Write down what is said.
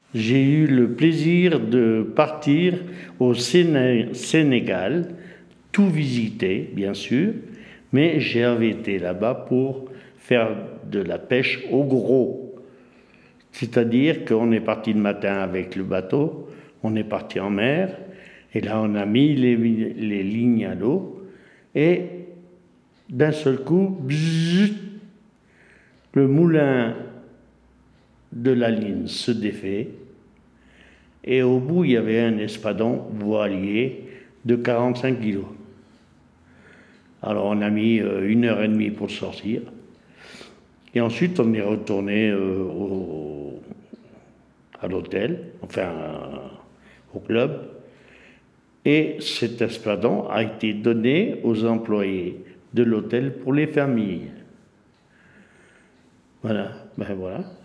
j'ai eu le plaisir de partir au Sénégal, tout visiter, bien sûr, mais j'avais été là-bas pour faire de la pêche au gros. C'est-à-dire qu'on est parti le matin avec le bateau, on est parti en mer, et là on a mis les lignes à l'eau, et d'un seul coup, bzzz, le moulin de la ligne se défait, et au bout il y avait un espadon voilier de 45 kilos. Alors on a mis 1 heure et demie pour sortir, et ensuite on est retourné à l'hôtel, enfin au club, et cet espadon a été donné aux employés de l'hôtel pour les familles. Voilà, ben voilà.